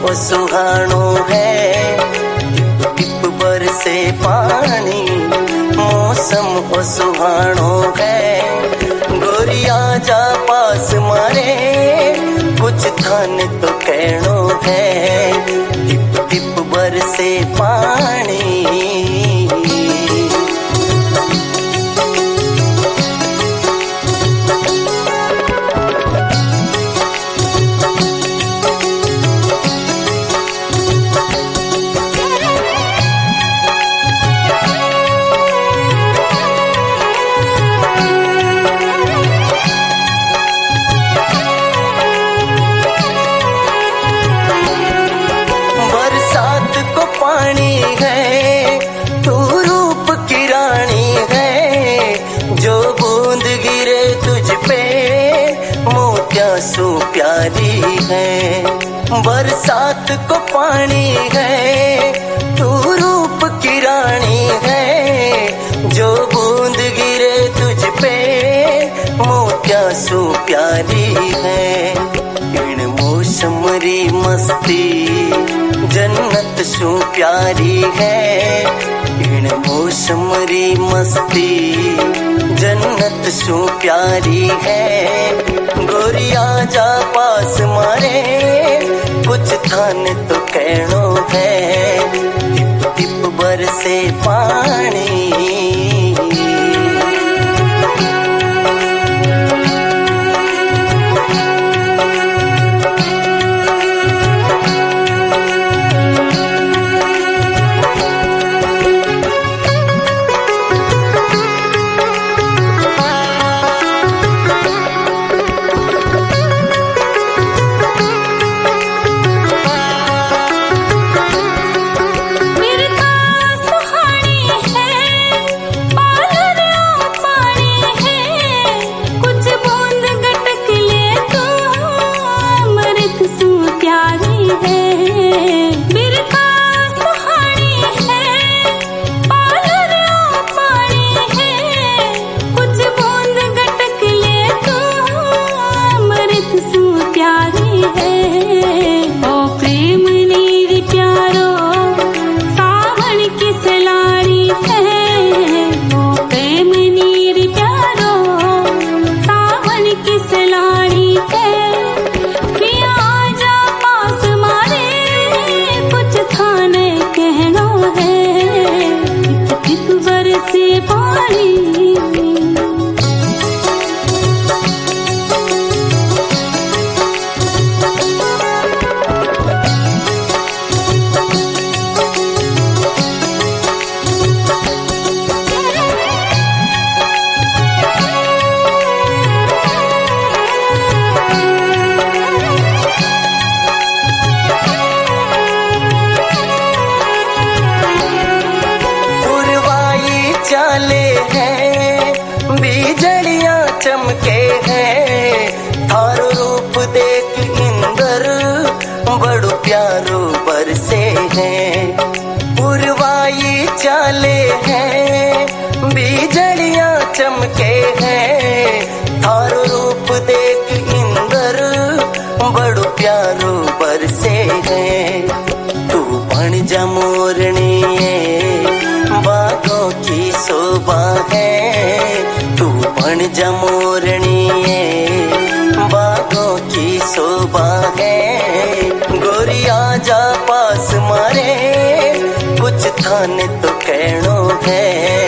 ओ सुहानो है, टिप टिप बरसे पानी, मौसम ओ सुहानो है। गोरिया जा पास मारे, कुछ थाने तो कहनो है, टिप टिप बरसे पानी। सो प्यारी है, बरसात को पानी है, तू रूप की रानी है, जो बूंद गिरे तुझ पे मोतिया सो प्यारी है। इन मौसम री मस्ती जन्नत सो प्यारी है, इन मौसम री मस्ती जन्नत सो प्यारी है। गोरिया जा पास मारे, कुछ थाने तो कहनो है, टिप टिप बरसे पानी। चाले हैं, बिजलियां चमके हैं, थारो रूप देख इंदर बड़ो प्यारो बरसे हैं। पुरवाई चाले हैं, बिजलियां चमके हैं, थारो रूप देख इंदर बड़ो प्यारो बरसे हैं। तू बन जा मोरनी बागों की शोभा है, तू बन जा मोरनी बागों की शोभा है। गोरिया जा पास मारे, कुछ थाने तो कहनो है,